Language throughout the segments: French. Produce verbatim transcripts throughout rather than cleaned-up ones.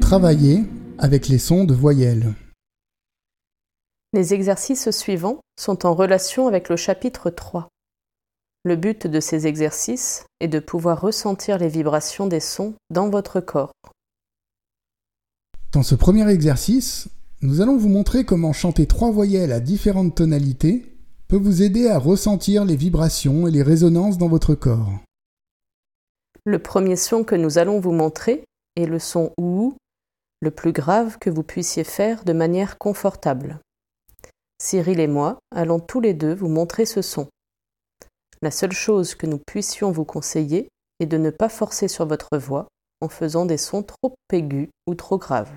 travailler avec les sons de voyelles. Les exercices suivants sont en relation avec le chapitre trois. Le but de ces exercices est de pouvoir ressentir les vibrations des sons dans votre corps. Dans ce premier exercice, nous allons vous montrer comment chanter trois voyelles à différentes tonalités peut vous aider à ressentir les vibrations et les résonances dans votre corps. Le premier son que nous allons vous montrer est le son OU, le plus grave que vous puissiez faire de manière confortable. Cyril et moi allons tous les deux vous montrer ce son. La seule chose que nous puissions vous conseiller est de ne pas forcer sur votre voix en faisant des sons trop aigus ou trop graves.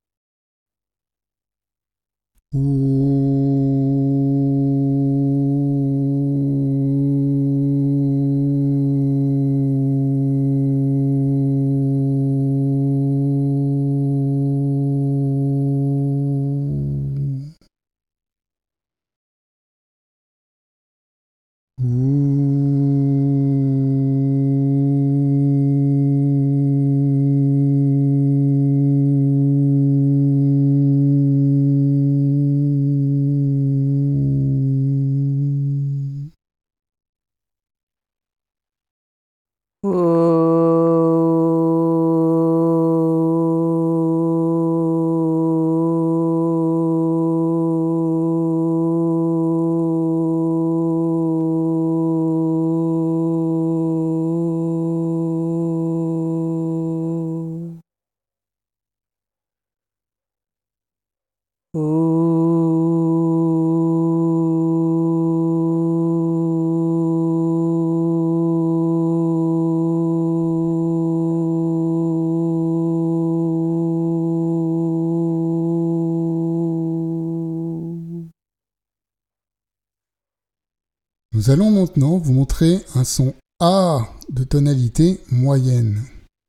Nous allons maintenant vous montrer un son A de tonalité moyenne.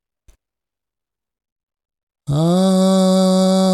A.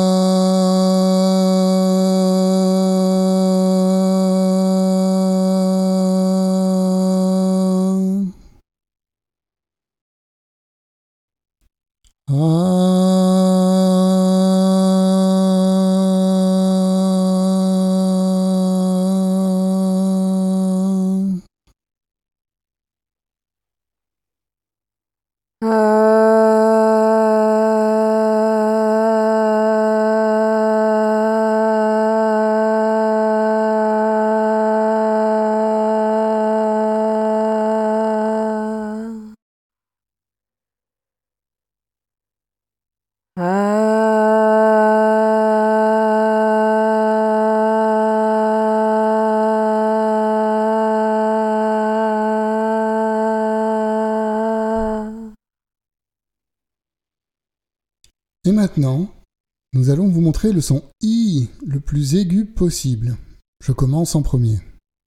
Et maintenant, nous allons vous montrer le son I le plus aigu possible. Je commence en premier.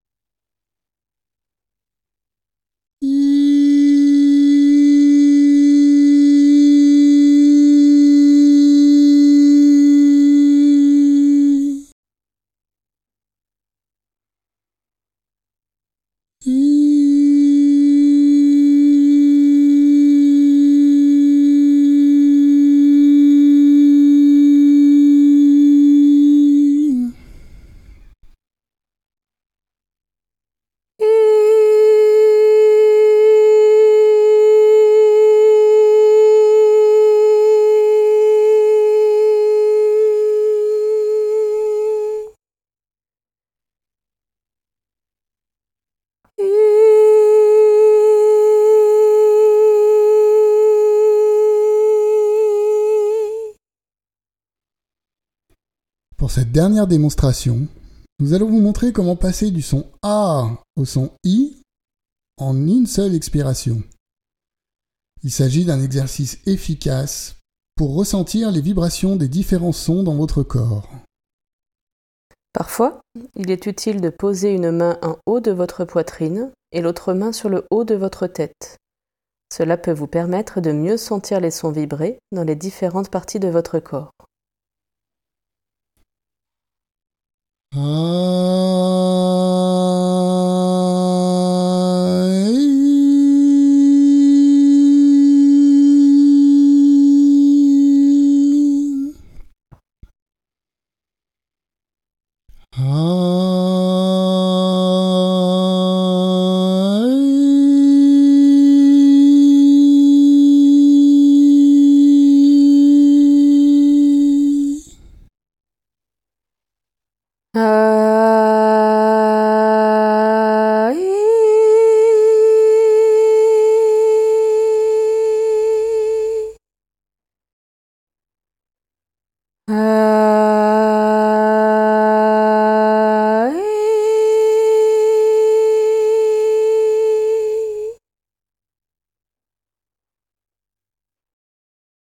Pour cette dernière démonstration, nous allons vous montrer comment passer du son A au son I en une seule expiration. Il s'agit d'un exercice efficace pour ressentir les vibrations des différents sons dans votre corps. Parfois, il est utile de poser une main en haut de votre poitrine et l'autre main sur le haut de votre tête. Cela peut vous permettre de mieux sentir les sons vibrer dans les différentes parties de votre corps. Ah.